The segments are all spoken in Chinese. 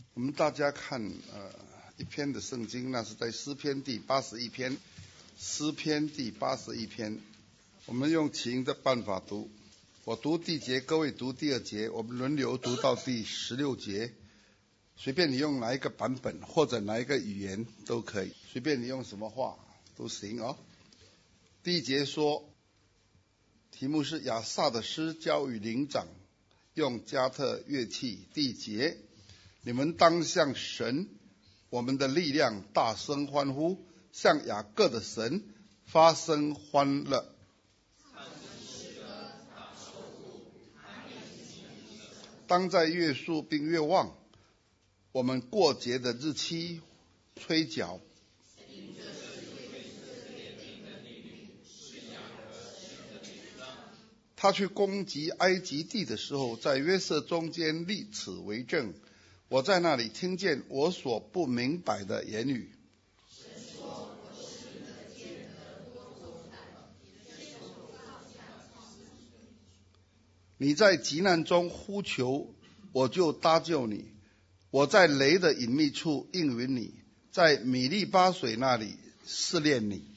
我们大家看一篇的圣经，那是在诗篇第81篇。诗篇第81篇，我们用起音的办法读。我读第一节，各位读第二节，我们轮流读到第16节。随便你用哪一个版本或者哪一个语言都可以，随便你用什么话都行哦。第一节说，题目是亚萨的诗交与灵长，用加特乐器。第一节，你们当向神我们的力量大声欢呼，向雅各的神发声欢乐。当在月数并月望，我们过节的日期吹角。他去攻击埃及地的时候，在约瑟中间立此为证。我在那里听见我所不明白的言语。你在急难中呼求，我就搭救你；我在雷的隐秘处应允你，在米利巴水那里试炼你。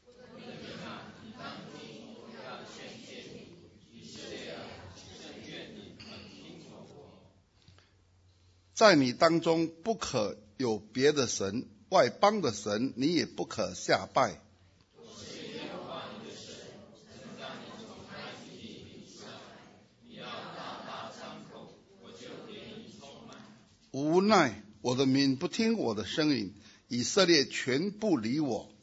在你当中不可有别的神，外邦的神你也不可下拜。无奈我的民不听我的声音，以色列全不理我。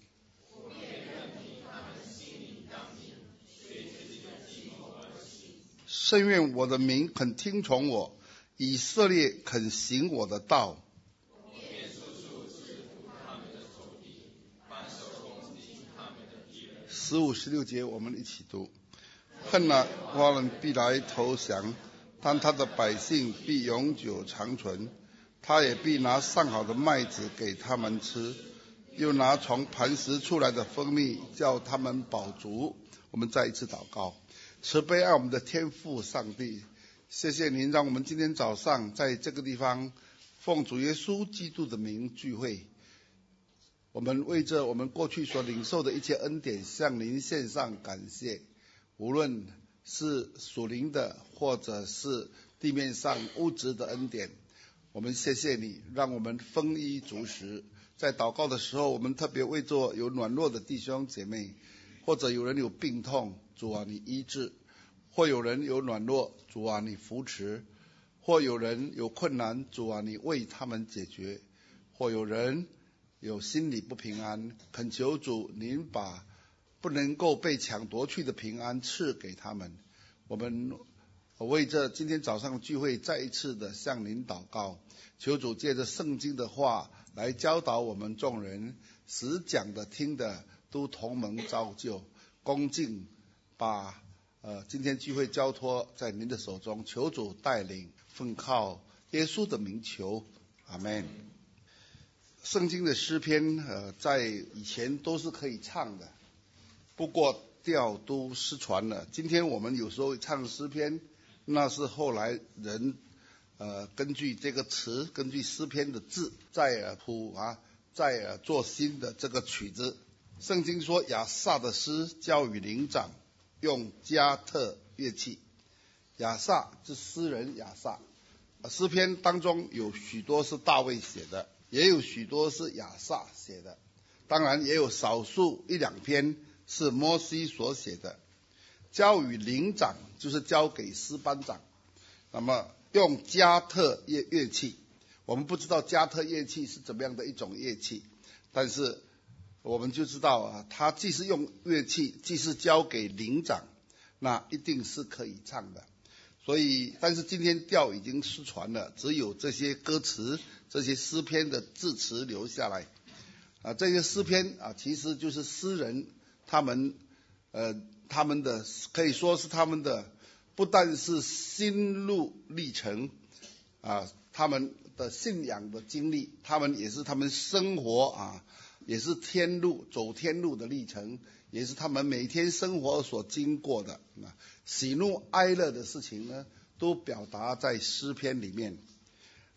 深愿我的民肯听从我，以色列肯行我的道。15、16节我们一起读。恨了华人必来投降，但他的百姓必永久长存。他也必拿上好的麦子给他们吃，又拿从磐石出来的蜂蜜叫他们饱足。我们再一次祷告。慈悲爱我们的天父上帝，谢谢您让我们今天早上在这个地方奉主耶稣基督的名聚会。我们为着我们过去所领受的一切恩典向您献上感谢，无论是属灵的或者是地面上物质的恩典，我们谢谢你让我们丰衣足食。在祷告的时候，我们特别为着有软弱的弟兄姐妹，或者有人有病痛，主啊你医治；或有人有软弱，主啊你扶持；或有人有困难，主啊你为他们解决；或有人有心里不平安，恳求主您把不能够被抢夺去的平安赐给他们。我们为着今天早上的聚会再一次的向您祷告，求主借着圣经的话来教导我们众人，使讲的听的都同蒙造就，恭敬把今天聚会交托在您的手中，求主带领，奉靠耶稣的名求，阿们。圣经的诗篇在以前都是可以唱的，不过调都失传了。今天我们有时候唱诗篇，那是后来人根据这个词，根据诗篇的字再谱再做新的这个曲子。圣经说亚萨的诗交与灵长，用加特乐器。亚萨是诗人亚萨，诗篇当中有许多是大卫写的，也有许多是亚萨写的，当然也有少数一两篇是摩西所写的。交与灵长就是交给诗班长，那么用加特乐器，我们不知道加特乐器是怎么样的一种乐器，但是我们就知道他既是用乐器，既是交给灵长，那一定是可以唱的。所以但是今天调已经失传了，只有这些歌词，这些诗篇的字词留下来。这些诗篇其实就是诗人他们的可以说是他们的不但是心路历程他们的信仰的经历，他们也是他们生活也是走天路的历程，也是他们每天生活所经过的喜怒哀乐的事情呢，都表达在诗篇里面。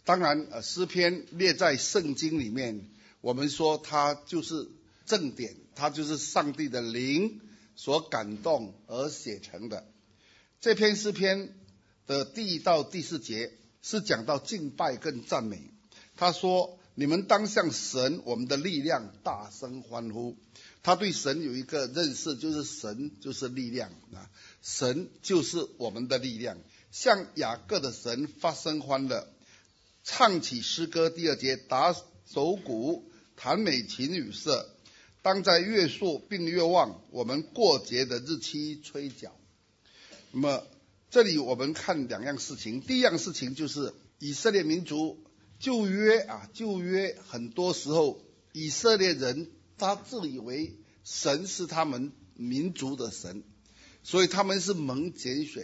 当然诗篇列在圣经里面，我们说它就是正典，它就是上帝的灵所感动而写成的。这篇诗篇的第1到第4节是讲到敬拜跟赞美。他说，你们当向神我们的力量大声欢呼。他对神有一个认识，就是神就是力量，神就是我们的力量。向雅各的神发声欢乐，唱起诗歌。第2节，打手鼓，弹美琴与瑟，当在月朔并月望，我们过节的日期吹角。那么这里我们看2样事情。第一样事情就是以色列民族旧约很多时候以色列人他自以为神是他们民族的神，所以他们是蒙拣选，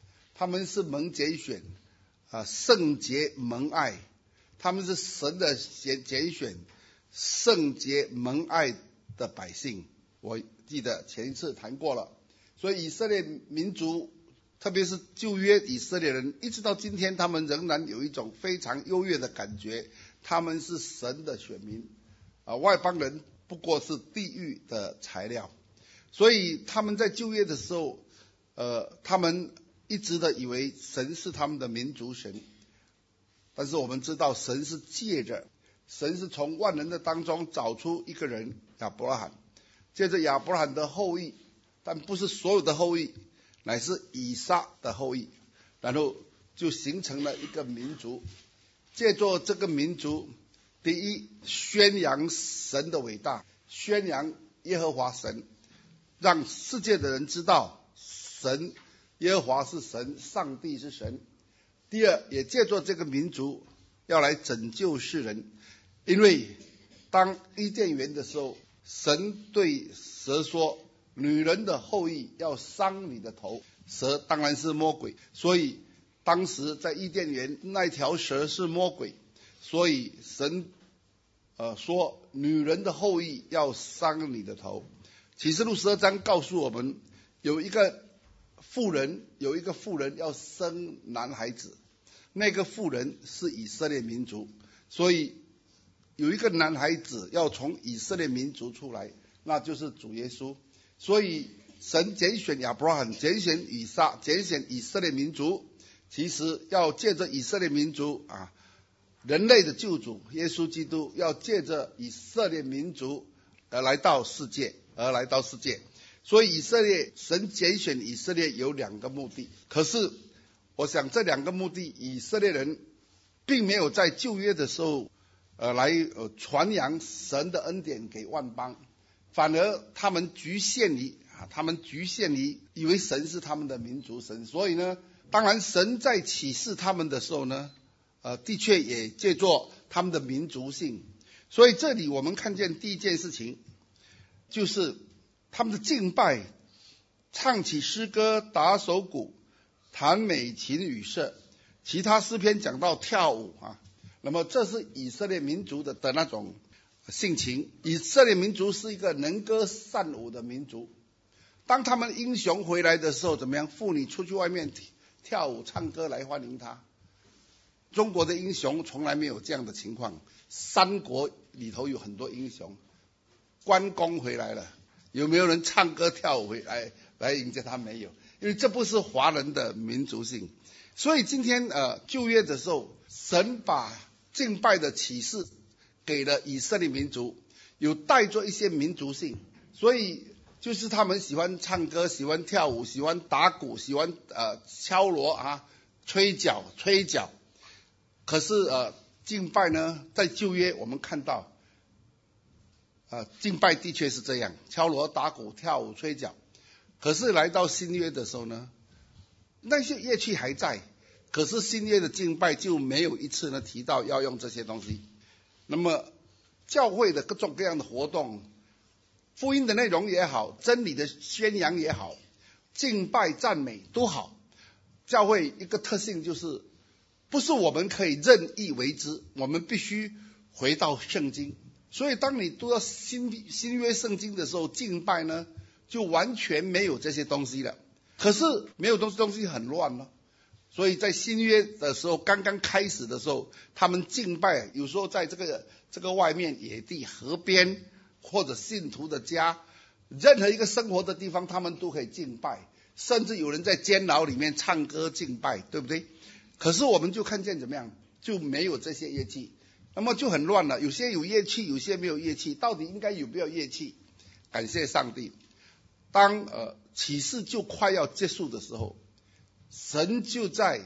圣洁蒙爱，他们是神的拣选，圣洁蒙爱的百姓。我记得前一次谈过了。所以以色列民族，特别是旧约以色列人，一直到今天，他们仍然有一种非常优越的感觉，他们是神的选民，外邦人不过是地狱的材料。所以他们在旧约的时候，他们一直的以为神是他们的民族神。但是我们知道，神是从万人的当中找出一个人亚伯拉罕，借着亚伯拉罕的后裔，但不是所有的后裔，乃是以撒的后裔，然后就形成了一个民族。借着这个民族，第一，宣扬神的伟大，宣扬耶和华神，让世界的人知道神耶和华是神，上帝是神。第二，也借着这个民族要来拯救世人。因为当伊甸园的时候，神对蛇说，女人的后裔要伤你的头，蛇当然是魔鬼，所以当时在伊甸园那条蛇是魔鬼，所以神说女人的后裔要伤你的头。启示录12章告诉我们，有一个妇人要生男孩子，那个妇人是以色列民族，所以有一个男孩子要从以色列民族出来，那就是主耶稣。所以神拣选亚伯拉罕，拣选以撒，拣选以色列民族，其实要借着以色列民族人类的救主耶稣基督要借着以色列民族而来到世界。所以神拣选以色列有2个目的。可是我想这2个目的，以色列人并没有在旧约的时候来传扬神的恩典给万邦，反而他们局限于以为神是他们的民族神。所以呢，当然神在启示他们的时候呢，的确也借助他们的民族性。所以这里我们看见第一件事情，就是他们的敬拜，唱起诗歌，打手鼓，弹美琴与瑟。其他诗篇讲到跳舞那么这是以色列民族的那种性情。以色列民族是一个能歌善舞的民族。当他们英雄回来的时候，怎么样？妇女出去外面跳舞唱歌来欢迎他。中国的英雄从来没有这样的情况。三国里头有很多英雄，关公回来了，有没有人唱歌跳舞回来迎接他？没有，因为这不是华人的民族性。所以今天旧约的时候，神把敬拜的启示给了以色列民族，有带着一些民族性，所以就是他们喜欢唱歌，喜欢跳舞，喜欢打鼓，喜欢敲锣吹角。可是敬拜呢，在旧约我们看到敬拜的确是这样，敲锣打鼓跳舞吹角。可是来到新约的时候呢，那些乐器还在，可是新约的敬拜就没有一次呢提到要用这些东西。那么教会的各种各样的活动，福音的内容也好，真理的宣扬也好，敬拜赞美都好，教会一个特性就是不是我们可以任意为之，我们必须回到圣经。所以当你读到新约圣经的时候，敬拜呢就完全没有这些东西了。可是没有东西很乱了。 所以在新约的时候，刚刚开始的时候，他们敬拜，有时候在这个外面野地、河边或者信徒的家，任何一个生活的地方，他们都可以敬拜，甚至有人在监牢里面唱歌敬拜，对不对？可是我们就看见怎么样，就没有这些乐器，那么就很乱了。有些有乐器，有些没有乐器，到底应该有没有乐器？感谢上帝，当启示就快要结束的时候，神就在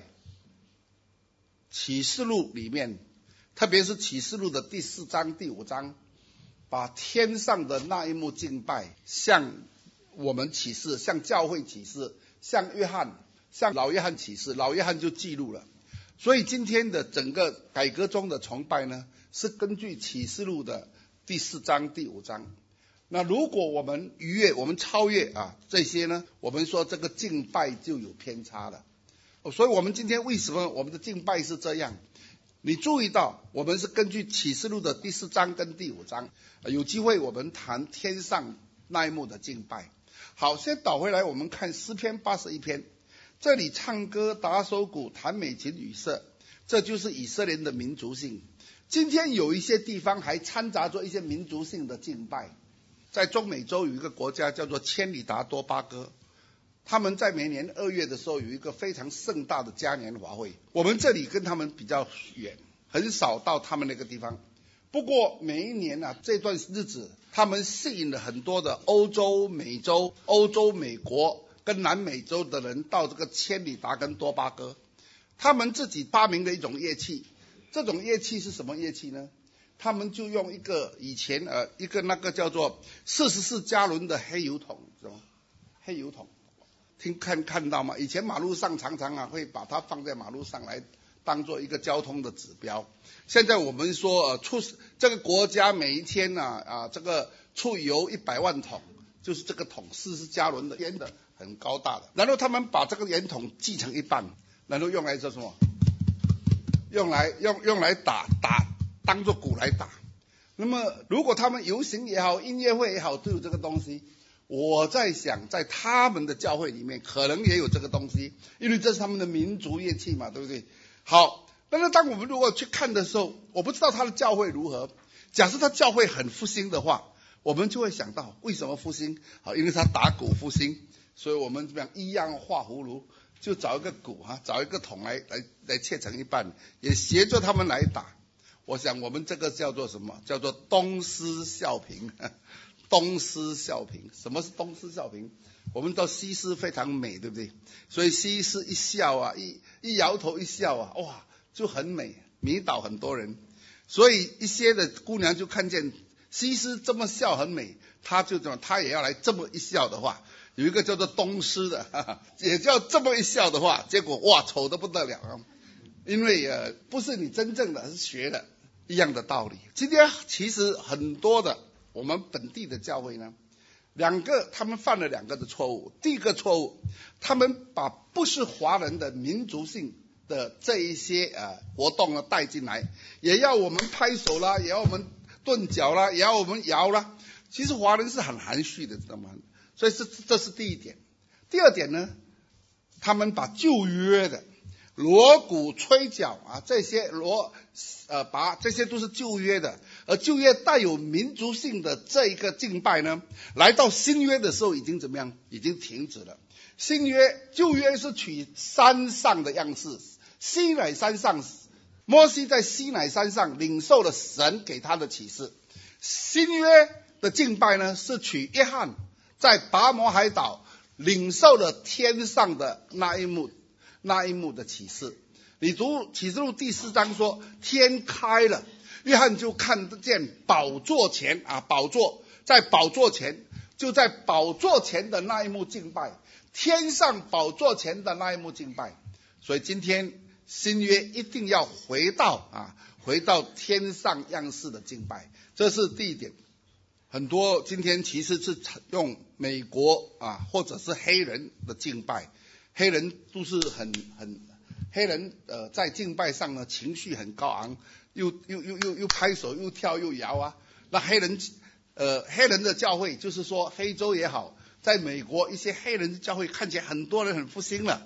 启示录里面，特别是启示录的第4章、第5章，把天上的那一幕敬拜向我们启示，向教会启示，向约翰，向老约翰启示，老约翰就记录了。所以今天的整个改革中的崇拜呢，是根据启示录的第4章、第5章。那如果我们逾越，我们超越这些呢，我们说这个敬拜就有偏差了。所以我们今天为什么我们的敬拜是这样？你注意到我们是根据启示录的第4章跟第5章，有机会我们谈天上那一幕的敬拜。好，先倒回来我们看诗篇81篇，这里唱歌、打手鼓、弹美琴、语瑟，这就是以色列人的民族性。今天有一些地方还掺杂着一些民族性的敬拜。在中美洲有一个国家叫做千里达多巴哥，他们在每年2月的时候有一个非常盛大的嘉年华会。我们这里跟他们比较远，很少到他们那个地方。不过每一年这段日子他们吸引了很多的欧洲、美洲、欧洲、美国跟南美洲的人到这个千里达跟多巴哥。他们自己发明了一种乐器，这种乐器是什么乐器呢？他们就用一个以前一个那个叫做44加仑的黑油桶，是吧？黑油桶，看到吗？以前马路上常常会把它放在马路上来当做一个交通的指标。现在我们说这个国家每一天这个出油100万桶，就是这个桶44加仑的烟的，很高大的。然后他们把这个烟筒锯成一半，然后用来做什么？用来打。当作鼓来打。那么如果他们游行也好，音乐会也好，都有这个东西。我在想在他们的教会里面可能也有这个东西，因为这是他们的民族乐器嘛，对不对？好，但是当我们如果去看的时候，我不知道他的教会如何。假设他教会很复兴的话，我们就会想到为什么复兴？好，因为他打鼓复兴，所以我们怎么样一样画葫芦，就找一个鼓找一个桶来切成一半，也学着他们来打。我想我们这个叫做什么？叫做东施效颦。东施效颦，什么是东施效颦？我们到西施非常美，对不对？所以西施一笑一摇头一笑哇，就很美，迷倒很多人。所以一些的姑娘就看见西施这么笑很美，她也要来这么一笑的话，有一个叫做东施的，也叫这么一笑的话，结果哇，丑得不得了。因为不是你真正的是学的一样的道理。今天其实很多的我们本地的教会呢，他们犯了2个的错误。第一个错误，他们把不是华人的民族性的这一些活动呢带进来，也要我们拍手啦，也要我们顿脚啦，也要我们摇啦。其实华人是很含蓄的，知道吗？所以这是第一点。第二点呢，他们把旧约的锣鼓吹角这些这些都是旧约的，而旧约带有民族性的这一个敬拜呢，来到新约的时候已经怎么样？已经停止了。旧约是取山上的样式，西乃山上，摩西在西乃山上领受了神给他的启示。新约的敬拜呢，是取约翰在拔摩海岛领受了天上的那一幕的启示。你读启示录第4章说，天开了，约翰就看得见宝座前在宝座前，就在宝座前的那一幕敬拜，天上宝座前的那一幕敬拜。所以今天新约一定要回到天上样式的敬拜，这是第一点。很多今天其实是用美国或者是黑人的敬拜，黑人都是黑人在敬拜上呢情绪很高昂，又拍手又跳又摇那黑人的教会，就是说非洲也好，在美国一些黑人的教会看起来很多人很复兴了，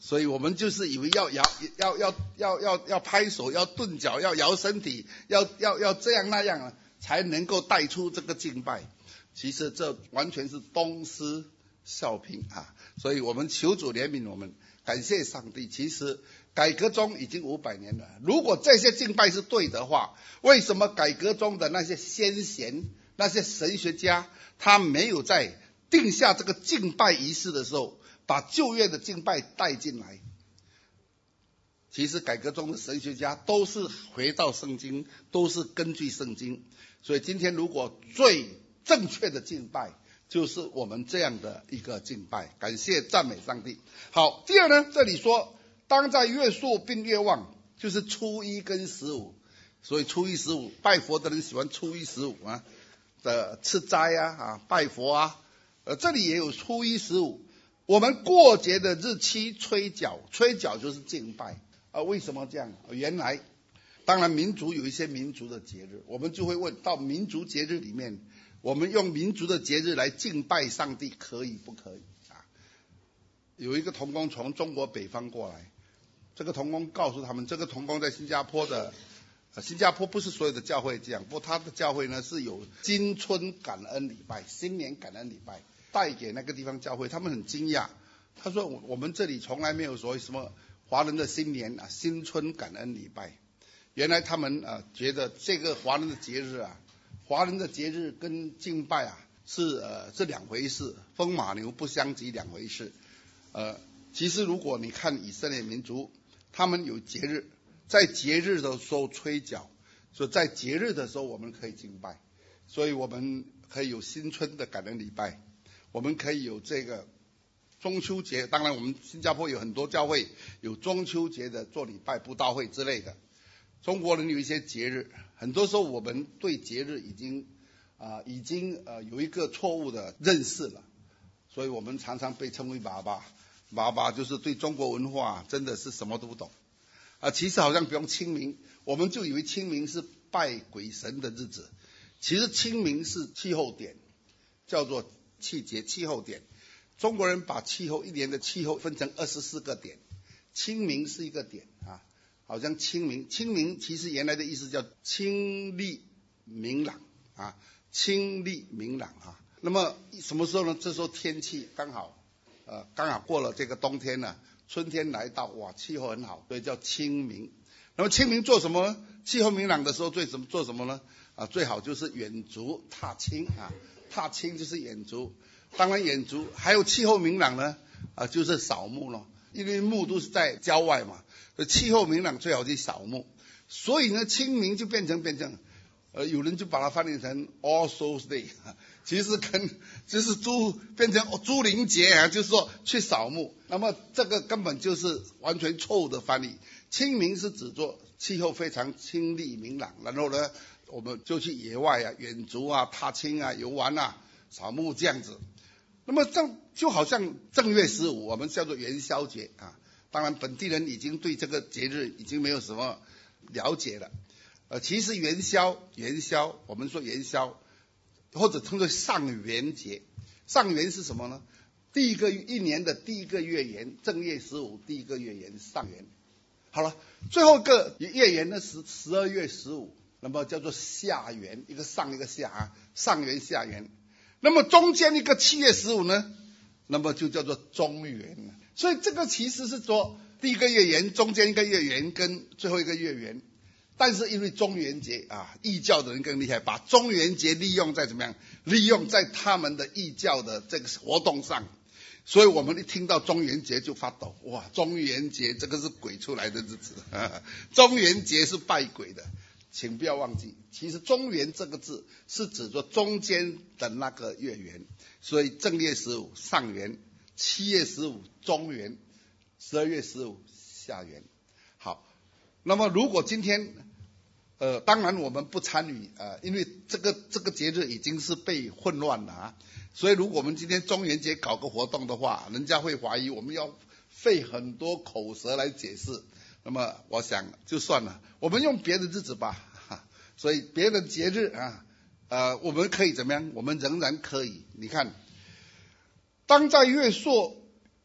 所以我们就是以为要拍手，要顿脚，要摇身体，要这样那样才能够带出这个敬拜。其实这完全是东施效颦啊！所以我们求主怜悯我们，感谢上帝。其实改革中已经500年了，如果这些敬拜是对的话，为什么改革中的那些先贤、那些神学家，他没有在定下这个敬拜仪式的时候，把旧约的敬拜带进来？其实改革中的神学家都是回到圣经，都是根据圣经。所以今天如果最正确的敬拜，就是我们这样的一个敬拜，感谢赞美上帝。好，第二呢，这里说当在月朔并月望，就是初一跟15。所以初一15，拜佛的人喜欢初一15啊的吃斋啊拜佛啊。这里也有初一15。我们过节的日期吹角，吹角就是敬拜为什么这样？原来当然民族有一些民族的节日，我们就会问到民族节日里面，我们用民族的节日来敬拜上帝可以不可以有一个同工从中国北方过来，这个同工告诉他们，这个同工在新加坡不是所有的教会这样，不过他的教会呢是有新春感恩礼拜、新年感恩礼拜带给那个地方教会，他们很惊讶。他说我们这里从来没有所谓什么华人的新年新春感恩礼拜。原来他们觉得这个华人的节日跟敬拜是两回事，风马牛不相及两回事。其实如果你看以色列民族，他们有节日，在节日的时候吹角，所以在节日的时候我们可以敬拜，所以我们可以有新春的感恩礼拜，我们可以有这个中秋节。当然我们新加坡有很多教会有中秋节的做礼拜布道会之类的。中国人有一些节日，很多时候我们对节日已经有一个错误的认识了，所以我们常常被称为爸爸就是对中国文化真的是什么都不懂其实好像不用清明，我们就以为清明是拜鬼神的日子，其实清明是气候点，叫做气候点。中国人把一年的气候分成24个点，清明是一个点好像清明其实原来的意思叫清丽明朗清丽明朗那么什么时候呢？这时候天气刚好过了这个冬天了，春天来到，哇，气候很好，所以叫清明。那么清明做什么呢？气候明朗的时候做什么呢？最好就是远足踏青踏青就是远足。当然远足还有气候明朗呢就是扫墓了，因为墓都是在郊外嘛，气候明朗最好去扫墓。所以呢清明就变成有人就把它翻译成 All Souls Day 其实就是变成朱灵节就是说去扫墓。那么这个根本就是完全错误的翻译。清明是指作气候非常清丽明朗，然后呢我们就去野外远足踏青游玩扫墓这样子。那么这就好像正月15我们叫做元宵节当然本地人已经对这个节日已经没有什么了解了。其实元宵我们说元宵或者称作上元节。上元是什么呢？一年的第一个月圆，正月15第一个月圆，上元。好了，最后一个月圆呢是12月15，那么叫做下元，一个上一个下上元下元。那么中间一个7月15呢，那么就叫做中元。所以这个其实是说第一个月圆，中间一个月圆跟最后一个月圆。但是因为中元节异教的人更厉害，把中元节利用在怎么样？利用在他们的异教的这个活动上。所以我们一听到中元节就发抖，哇，中元节这个是鬼出来的日子中元节是拜鬼的。请不要忘记，其实中元这个字是指着中间的那个月圆，所以正月15上元，7月15中元，12月15下元。好，那么如果今天当然我们不参与因为这个节日已经是被混乱了所以如果我们今天中元节搞个活动的话，人家会怀疑我们要费很多口舌来解释。那么我想就算了，我们用别的日子吧所以别的节日我们可以怎么样？我们仍然可以。你看，当在月朔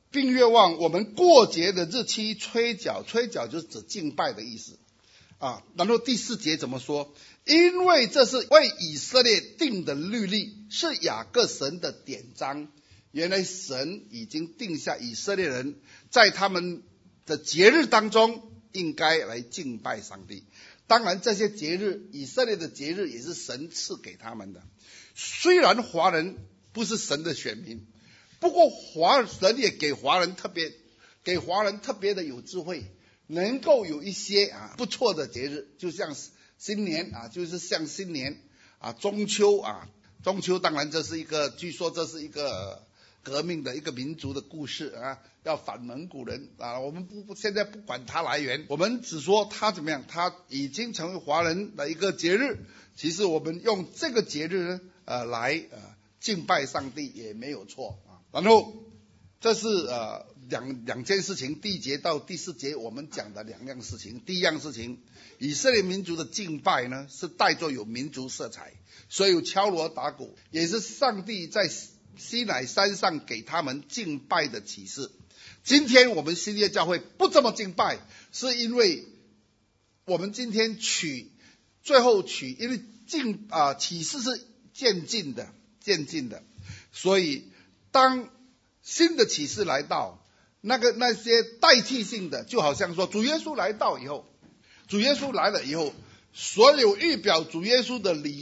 并愿望我们过节的日期吹角，吹角就是指敬拜的意思啊。然后第4节怎么说？因为这是为以色列定的律例，是雅各神的典章。原来神已经定下以色列人在他们的节日当中应该来敬拜上帝。当然这些节日，以色列的节日也是神赐给他们的。虽然华人不是神的选民，不过神也给华人特别的有智慧，能够有一些不错的节日，就像新年就是像新年中秋中秋当然这是一个，据说这是一个革命的一个民族的故事要反蒙古人我们现在不管它来源，我们只说它怎么样，它已经成为华人的一个节日。其实我们用这个节日来敬拜上帝也没有错然后这是两件事情，第1节到第4节我们讲的2样事情。第一样事情，以色列民族的敬拜呢是带着有民族色彩，所以有敲锣打鼓，也是上帝在西乃山上给他们敬拜的启示。今天我们新约教会不这么敬拜，是因为我们今天最后因为启示是渐进的，所以当新的启示来到，那些代替性的，就好像说主耶稣来了以后，所有预表主耶稣的礼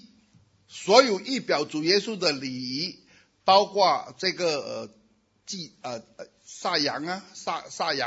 仪，包括这个杀羊杀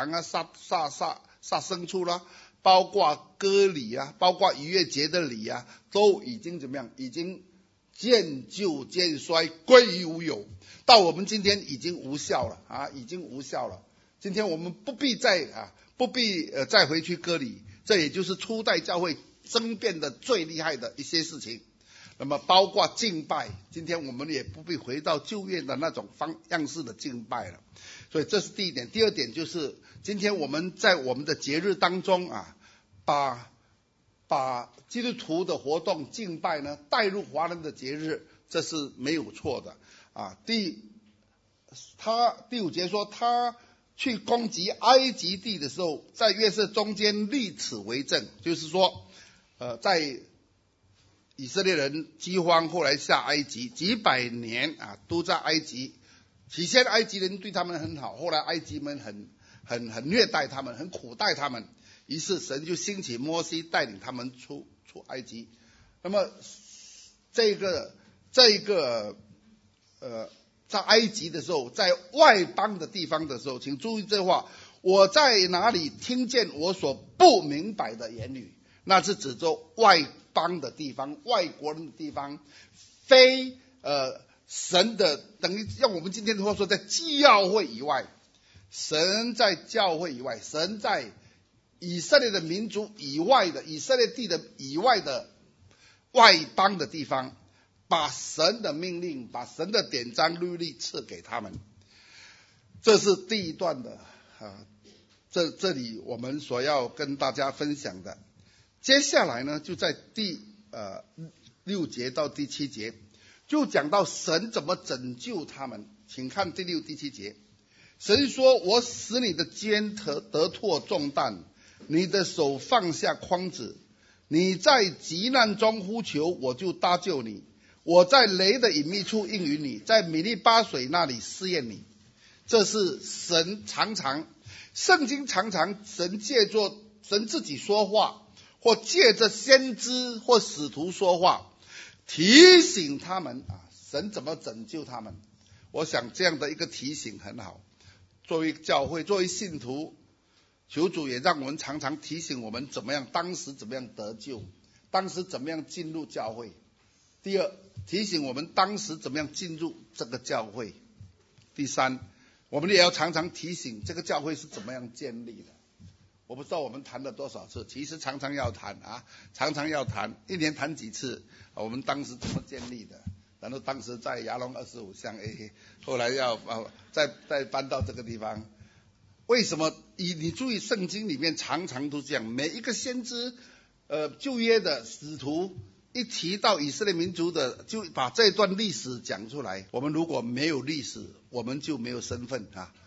牲畜啦，包括割礼包括逾越节的礼都已经怎么样？已经渐旧渐衰，归于无有。到我们今天已经无效了今天我们不必再回去割礼，这也就是初代教会争辩的最厉害的一些事情。那么包括敬拜，今天我们也不必回到旧约的那种样式的敬拜了。所以这是第一点。第二点就是今天我们在我们的节日当中把基督徒的活动敬拜呢带入华人的节日，这是没有错的第5节说，他去攻击埃及地的时候，在约瑟中间立此为证，就是说在以色列人饥荒，后来下埃及几百年都在埃及。起先埃及人对他们很好，后来埃及人很虐待他们，很苦待他们，于是神就兴起摩西带领他们出埃及。那么这个在埃及的时候，在外邦的地方的时候，请注意这话，我在哪里听见我所不明白的言语，那是指着外邦的地方，外国人的地方，非神的，等于用我们今天的话说，在教会以外，神在教会以外，神在以色列的民族以外的，以色列地的以外的外邦的地方，把神的命令，把神的典章律例赐给他们。这是第一段的这里我们所要跟大家分享的。接下来呢，就在第6节到第7节，就讲到神怎么拯救他们。请看第6、第7节，神说：我使你的肩得脱重担，你的手放下筐子，你在急难中呼求，我就搭救你。我在雷的隐秘处应允你，在米利巴水那里试验你。这是神圣经常常神借着神自己说话，或借着先知或使徒说话，提醒他们神怎么拯救他们。我想这样的一个提醒很好，作为教会，作为信徒，求主也让我们常常提醒我们当时怎么样得救，当时怎么样进入教会。第二，提醒我们当时怎么样进入这个教会。第三，我们也要常常提醒这个教会是怎么样建立的。我不知道我们谈了多少次，其实常常要谈一年谈几次我们当时怎么建立的，然后当时在亚龙25巷后来要再搬到这个地方。为什么？你注意圣经里面常常都这样，每一个先知旧约的使徒一提到以色列民族的，就把这段历史讲出来。我们如果没有历史，我们就没有身份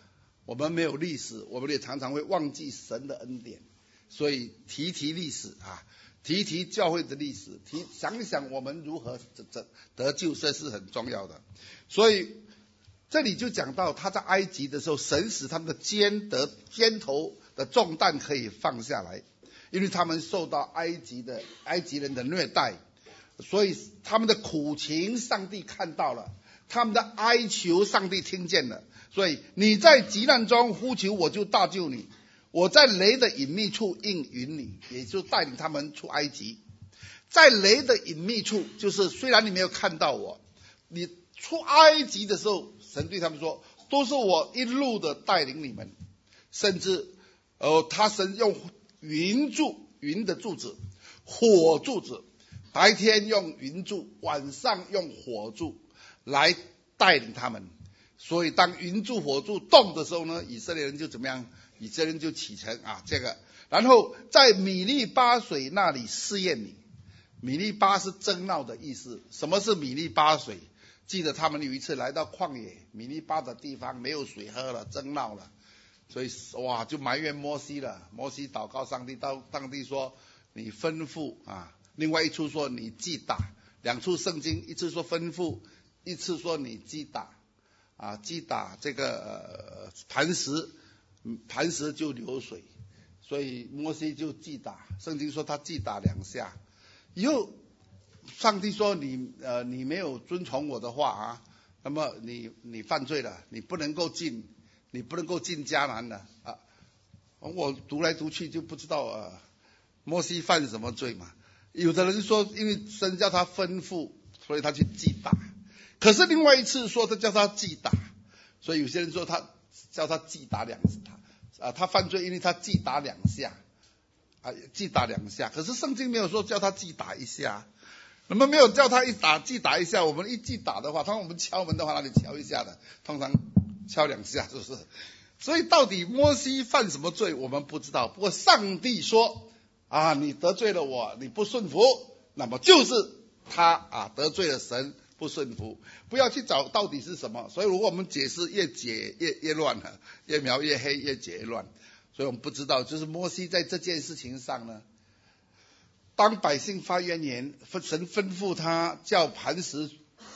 我们没有历史，我们也常常会忘记神的恩典，所以提历史啊，提教会的历史，想一想我们如何得救，这是很重要的。所以这里就讲到他在埃及的时候，神使他们的肩头的重担可以放下来，因为他们受到埃及人的虐待，所以他们的苦情上帝看到了，他们的哀求上帝听见了，所以你在急难中呼求，我就大救你，我在雷的隐秘处应允你，也就带领他们出埃及。在雷的隐秘处，就是虽然你没有看到我，你出埃及的时候，神对他们说，都是我一路的带领你们，甚至神用云的柱子，火柱子，白天用云柱，晚上用火柱来带领他们。所以当云柱火柱动的时候呢，以色列人就怎么样？以色列人就启程啊，这个，然后在米利巴水那里试验你。米利巴是争闹的意思。什么是米利巴水？记得他们有一次来到旷野，米利巴的地方没有水喝了，争闹了，所以就埋怨摩西了。摩西祷告上帝，上帝说你吩咐啊，另外一处说你击打，两处圣经，一次说吩咐，一次说你击打啊，击打这个磐石就流水，所以摩西就击打，圣经说他击打2下，以后上帝说你没有遵从我的话啊，那么你犯罪了，你不能够进迦南了啊。我读来读去就不知道摩西犯什么罪嘛。有的人说因为神叫他吩咐，所以他去击打，可是另外一次说他叫他击打，所以有些人说他叫他击打2次，他犯罪因为他击打2下击打2下，可是圣经没有说叫他击打1下。那么没有叫他击打1下，我们一击打的话，通常我们敲门的话哪里敲1下的，通常敲2下，是不是？所以到底摩西犯什么罪我们不知道，不过上帝说你得罪了我，你不顺服，那么就是他得罪了神，不顺服。不要去找到底是什么，所以如果我们解释越解越乱了，越描越黑，越解越乱，所以我们不知道就是摩西在这件事情上呢，当百姓发怨言，神吩咐他叫磐石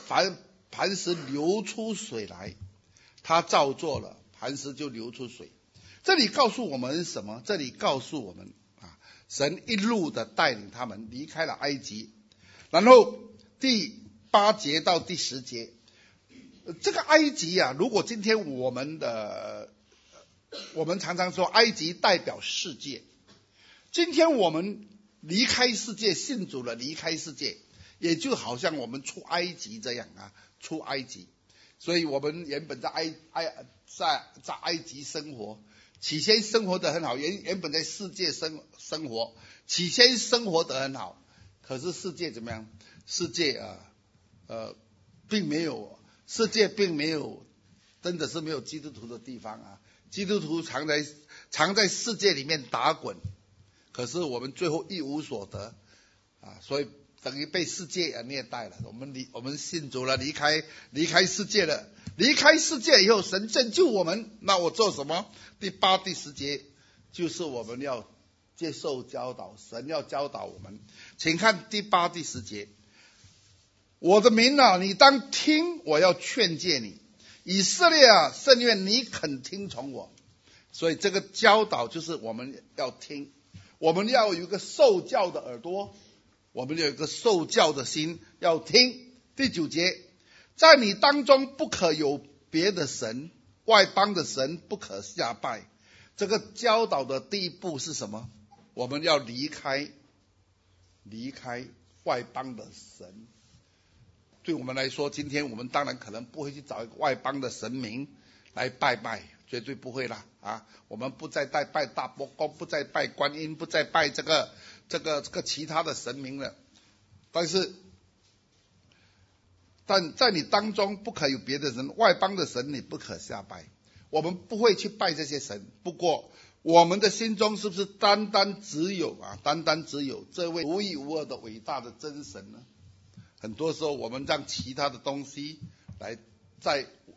流出水来，他照做了，磐石就流出水。这里告诉我们什么？这里告诉我们神一路的带领他们离开了埃及。然后第8节到第10节，这个埃及如果今天我们常常说埃及代表世界，今天我们离开世界，信主了，离开世界，也就好像我们出埃及这样出埃及。所以我们原本在埃及生活，起先生活得很好，原本在世界生活，起先生活得很好，可是世界怎么样？世界并没有，真的是没有基督徒的地方基督徒常在世界里面打滚，可是我们最后一无所得所以等于被世界虐待了。我们信主了，离开世界了，离开世界以后，神拯救我们，那我做什么？第8、第10节就是我们要接受教导，神要教导我们。请看第8、第10节，我的民你当听，我要劝诫你，以色列甚愿你肯听从我。所以这个教导就是我们要听，我们要有一个受教的耳朵，我们有一个受教的心，要听。第9节，在你当中不可有别的神，外邦的神不可下拜。这个教导的第一步是什么？我们要离开外邦的神。对我们来说，今天我们当然可能不会去找一个外邦的神明来拜拜，绝对不会啦我们不再拜大伯公，不再拜观音，不再拜这个其他的神明了。但在你当中不可有别的神，外邦的神你不可下拜。我们不会去拜这些神，不过我们的心中是不是单单只有这位独一无二的伟大的真神呢？很多时候我们让其他的东西来在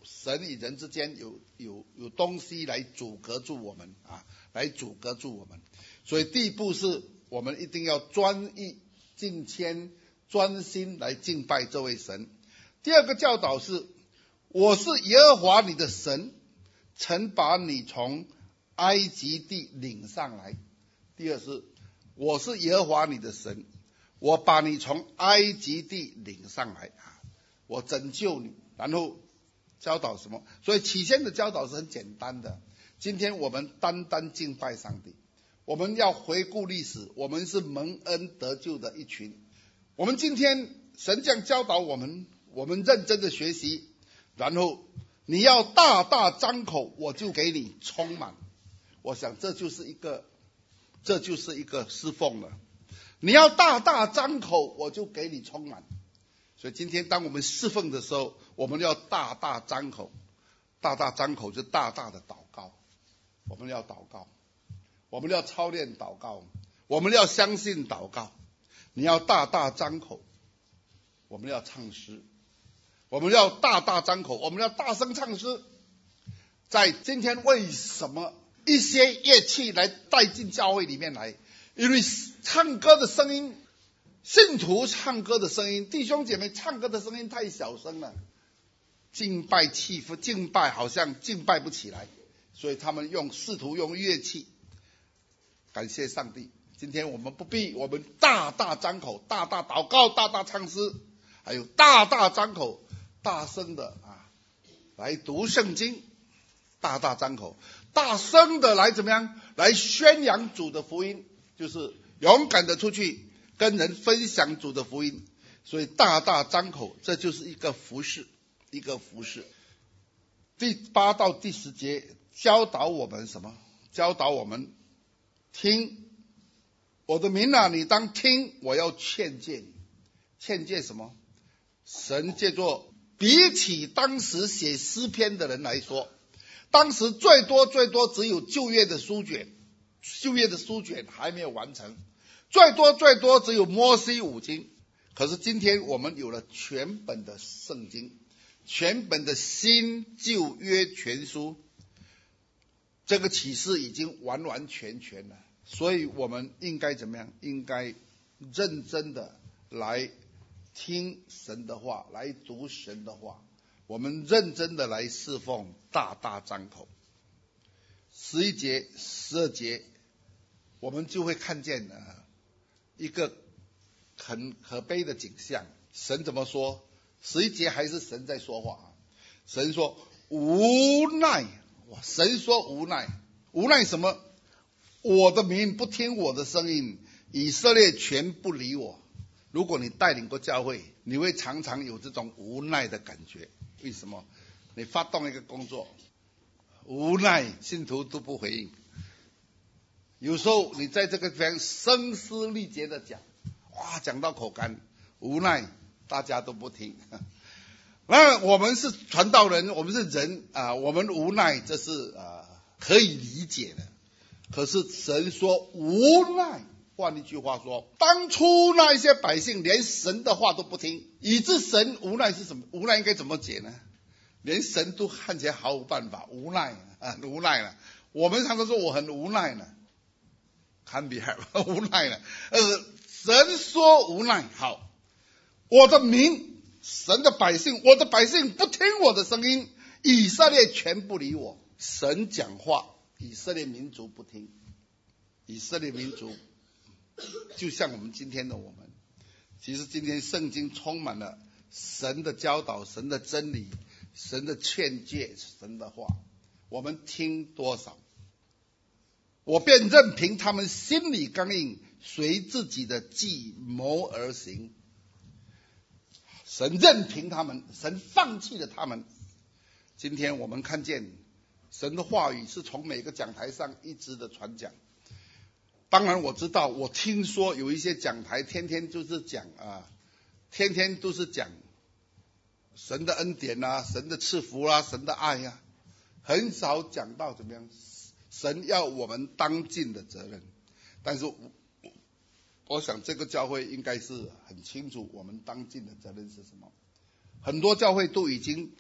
神与人之间有东西来阻隔住我们啊，来阻隔住我们。所以第一步是我们一定要专一、敬虔、专心来敬拜这位神。第二个教导是，我是耶和华你的神，曾把你从埃及地领上来。第二是，我是耶和华你的神，我把你从埃及地领上来，我拯救你。然后教导什么？所以起先的教导是很简单的。今天我们单单敬拜上帝，我们要回顾历史，我们是蒙恩得救的一群。我们今天神这样教导我们，我们认真的学习，然后你要大大张口，我就给你充满。我想这就是一个侍奉了。你要大大张口，我就给你充满。所以今天当我们侍奉的时候，我们要大大张口，大大张口就大大的祷告。我们要祷告，我们要操练祷告，我们要相信祷告。你要大大张口，我们要唱诗，我们要大大张口，我们要大声唱诗。在今天为什么一些乐器来带进教会里面来？因为唱歌的声音，信徒唱歌的声音，弟兄姐妹唱歌的声音太小声了，敬拜气氛，敬拜好像敬拜不起来，所以他们试图用乐器。感谢上帝，今天我们不必，我们大大张口，大大祷告，大大唱诗，还有大大张口，大声的来读圣经，大大张口，大声的来怎么样？来宣扬主的福音，就是勇敢的出去跟人分享主的福音。所以大大张口，这就是一个服事，一个服事。第8到第10节教导我们什么？教导我们听，我的民啊，你当听，我要劝诫你。劝诫什么？神借作比起当时写诗篇的人来说，当时最多只有旧约的书卷还没有完成，最多只有摩西五经。可是今天我们有了全本的圣经，全本的新旧约全书，这个启示已经完完全全了。所以我们应该怎么样？应该认真的来听神的话，来读神的话，我们认真的来侍奉，大大张口。11节、12节，我们就会看见一个很可悲的景象。神怎么说？11节还是神在说话。神说无奈，神说无奈，无奈什么？我的民不听我的声音，以色列全不理我。如果你带领过教会，你会常常有这种无奈的感觉。为什么？你发动一个工作，无奈信徒都不回应。有时候你在这个地方声嘶力竭的讲，讲到口干，无奈大家都不听。那我们是传道人，我们是人我们无奈，这是可以理解的。可是神说无奈，换一句话说，当初那些百姓连神的话都不听，以致神无奈是什么？无奈应该怎么解呢？连神都看起来毫无办法，无奈无奈了。我们常常说我很无奈呢，堪比无奈了。神说无奈，好，我的民，神的百姓，我的百姓不听我的声音，以色列全不理我。神讲话，以色列民族不听。以色列民族就像我们今天的我们，其实今天圣经充满了神的教导，神的真理，神的劝诫，神的话，我们听多少？我便任凭他们心里刚硬，随自己的计谋而行。神任凭他们，神放弃了他们。今天我们看见神的话语是从每个讲台上一直的传讲。当然我知道，我听说有一些讲台天天就是讲天天都是讲神的恩典神的赐福神的爱很少讲到怎么样神要我们当尽的责任。但是我想这个教会应该是很清楚我们当尽的责任是什么。很多教会都已经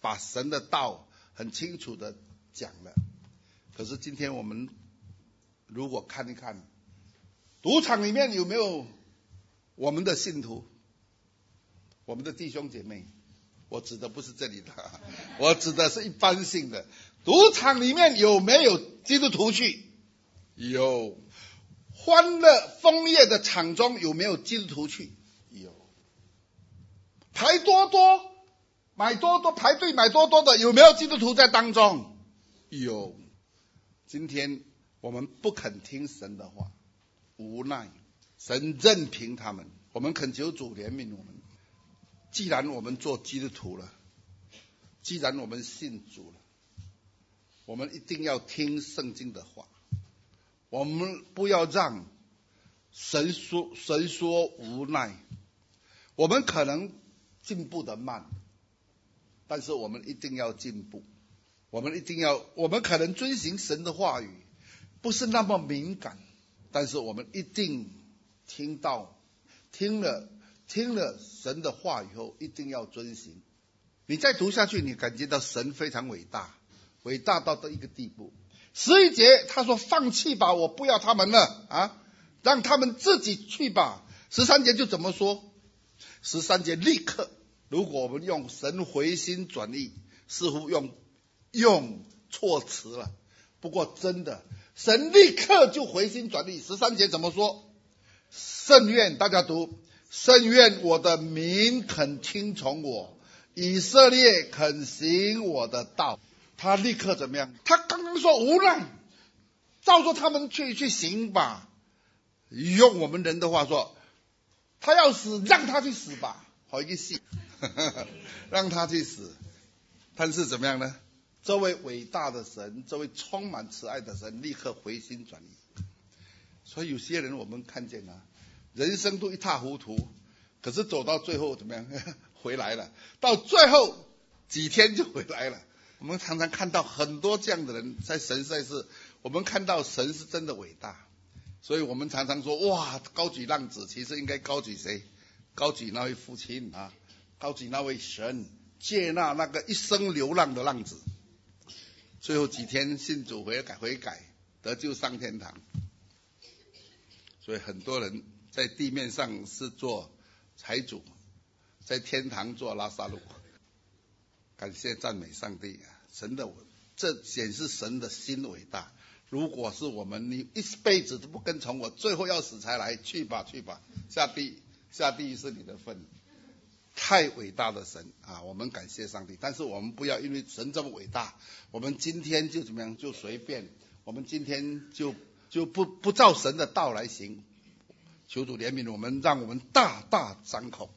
把神的道很清楚的讲了。可是今天我们如果看一看，赌场里面有没有我们的信徒，我们的弟兄姐妹？我指的不是这里的，我指的是一般性的。赌场里面有没有基督徒去？有。欢乐枫叶的场中有没有基督徒去？有。排多多买多多，排队买多多的有没有基督徒在当中？有。今天我们不肯听神的话，无奈神任凭他们，我们恳求主怜悯我们。既然我们做基督徒了，既然我们信主了，我们一定要听圣经的话，我们不要让神说无奈。我们可能进步得慢，但是我们一定要进步。我们可能遵行神的话语不是那么敏感，但是我们一定听了神的话以后，一定要遵行。你再读下去，你感觉到神非常伟大，伟大到一个地步。11节他说放弃吧，我不要他们了啊，让他们自己去吧。13节就怎么说？13节立刻，如果我们用神回心转意，似乎用错词了，不过真的神立刻就回心转意。13节怎么说？甚愿，大家读，甚愿我的民肯听从我，以色列肯行我的道。他立刻怎么样？他刚刚说无奈，照着他们去行吧。用我们人的话说，他要死让他去死吧，好一个戏让他去死。但是怎么样呢？这位伟大的神，这位充满慈爱的神，立刻回心转意。所以有些人我们看见了，人生都一塌糊涂，可是走到最后怎么样？回来了，到最后几天就回来了。我们常常看到很多这样的人，在神在世，我们看到神是真的伟大。所以我们常常说，哇，高举浪子，其实应该高举谁？高举那位父亲啊，高举那位神，接纳那个一生流浪的浪子，最后几天信主悔改，得救上天堂。所以很多人在地面上是做财主，在天堂做拉撒路。感谢赞美上帝啊！这显示神的心伟大。如果是我们，你一辈子都不跟从我，最后要死才来，去吧，下地狱是你的份。太伟大的神啊！我们感谢上帝，但是我们不要因为神这么伟大，我们今天就怎么样就随便，我们今天就不照神的道来行。求主怜悯我们，让我们大大张口，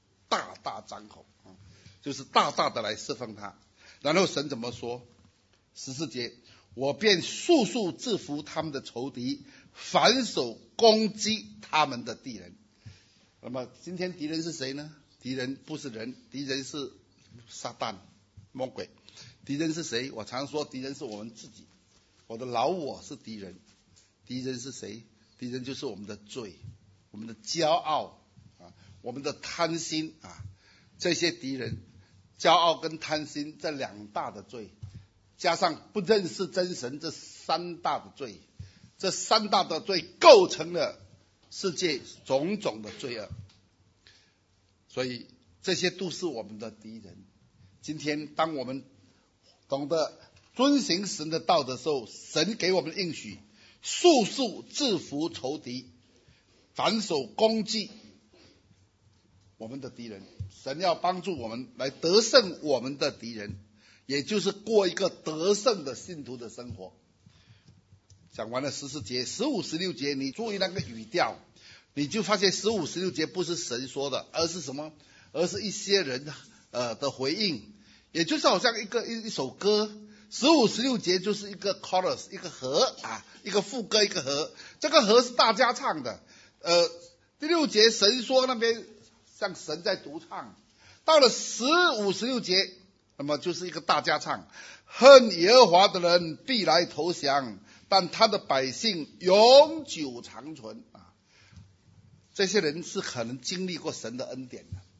就是大大的来侍奉他。然后神怎么说？14节，我便速速制服他们的仇敌，反手攻击他们的敌人。那么今天敌人是谁呢？敌人不是人，敌人是撒旦魔鬼。敌人是谁？我常说敌人是我们自己，我的老我是敌人。敌人是谁？敌人就是我们的罪，我们的骄傲啊，我们的贪心啊，这些敌人，骄傲跟贪心这两大的罪，加上不认识真神这三大的罪，这三大的罪构成了世界种种的罪恶。所以这些都是我们的敌人。今天当我们懂得遵行神的道的时候，神给我们应许，速速制服仇敌，反手攻击我们的敌人。神要帮助我们来得胜我们的敌人，也就是过一个得胜的信徒的生活。讲完了14节，15、16节，你注意那个语调，你就发现15、16节不是神说的，而是什么？而是一些人的回应，也就是好像一首歌。15、16节就是一个 chorus， 一个和啊，一个副歌，一个和，这个和是大家唱的。第6节神说那边像神在独唱，到了15、16节，那么就是一个大家唱。恨耶和华的人必来投降，但他的百姓永久长存啊。这些人是可能经历过神的恩典的，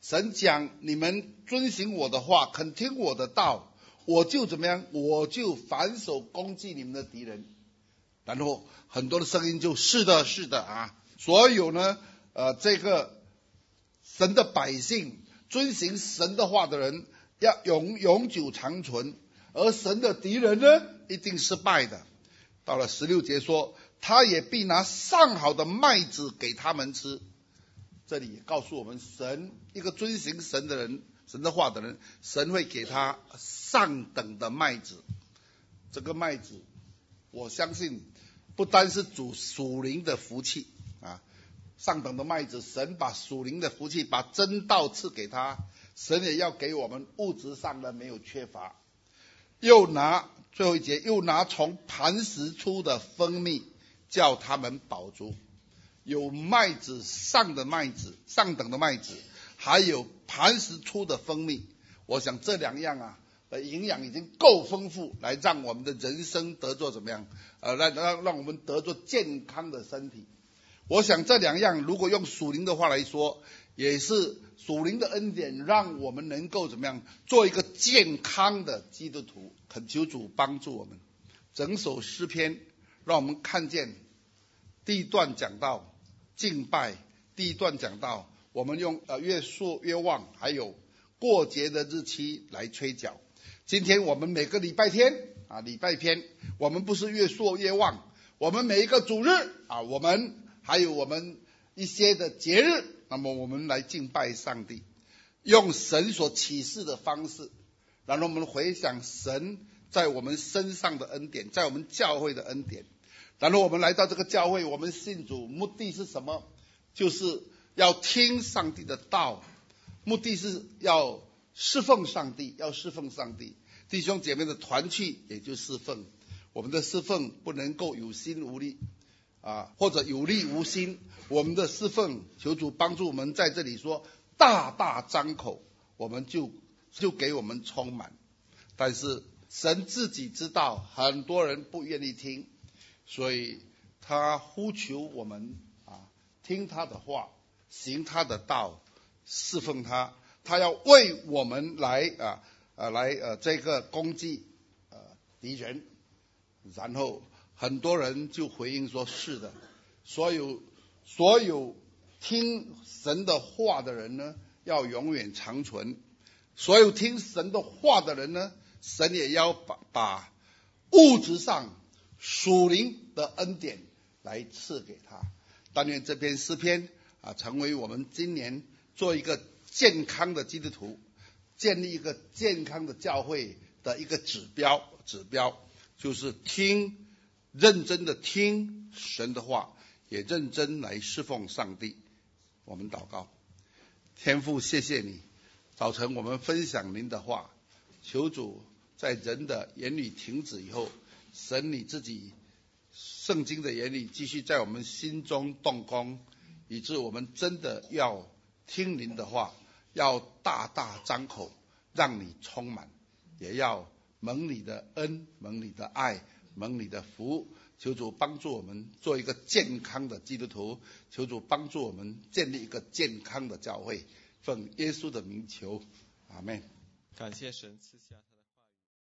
神讲你们遵行我的话，肯听我的道，我就怎么样？我就反手攻击你们的敌人。然后很多的声音就是的，是的啊。所有呢，这个神的百姓遵行神的话的人，要永久长存，而神的敌人呢，一定失败的。到了16节说，他也必拿上好的麦子给他们吃。这里告诉我们，神一个遵行神的人，神的话的人，神会给他上等的麦子。这个麦子，我相信不单是主属灵的福气啊，上等的麦子，神把属灵的福气，把真道赐给他，神也要给我们物质上的没有缺乏。又拿最后一节，又拿从磐石出的蜂蜜，叫他们饱足。有麦子上的麦子，上等的麦子，还有磐石出的蜂蜜。我想这两样啊，营养已经够丰富，来让我们的人生得做怎么样？让我们得做健康的身体。我想这两样，如果用属灵的话来说，也是属灵的恩典，让我们能够怎么样做一个健康的基督徒。恳求主帮助我们。整首诗篇让我们看见，第一段讲到敬拜，第一段讲到我们用越说越旺，还有过节的日期来吹角。今天我们每个礼拜天啊，礼拜天我们不是越说越旺，我们每一个主日啊，我们还有我们一些的节日，那么我们来敬拜上帝，用神所启示的方式，然后我们回想神在我们身上的恩典，在我们教会的恩典。然后我们来到这个教会，我们信主目的是什么？就是要听上帝的道，目的是要侍奉上帝，要侍奉上帝。弟兄姐妹的团契也就侍奉，我们的侍奉不能够有心无力啊，或者有力无心。我们的侍奉，求主帮助我们在这里说大大张口，我们就给我们充满。但是神自己知道很多人不愿意听，所以他呼求我们听他的话，行他的道，侍奉他。他要为我们来这个攻击敌人。然后很多人就回应说，是的，所有听神的话的人呢，要永远长存。所有听神的话的人呢，神也要把物质上属灵的恩典来赐给他。但愿这篇诗篇成为我们今年做一个健康的基督徒，建立一个健康的教会的一个指标，就是认真的听神的话，也认真来侍奉上帝。我们祷告。天父，谢谢你，早晨我们分享您的话，求主在人的言语停止以后，神你自己圣经的言语继续在我们心中动工，以致我们真的要听您的话，要大大张口，让你充满，也要蒙你的恩，蒙你的爱，蒙你的福。求主帮助我们做一个健康的基督徒，求主帮助我们建立一个健康的教会。奉耶稣的名求，阿们。 感谢神赐下